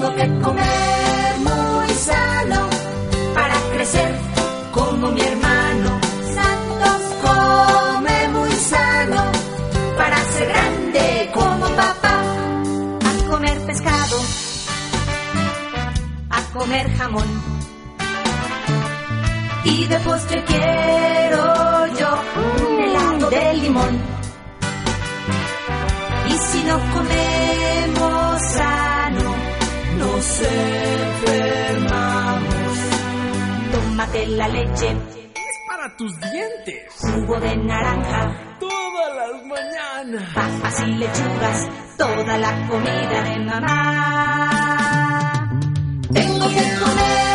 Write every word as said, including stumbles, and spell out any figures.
Tengo que comer muy sano para crecer como mi hermano. Santos, come muy sano para ser grande como papá. A comer pescado, a comer jamón, y de postre quiero yo un helado de limón. Y si no comemos sano, nos enfermamos. Tómate la leche, es para tus dientes. Jugo de naranja, todas las mañanas. Papas y lechugas, toda la comida de mamá. Tengo que comer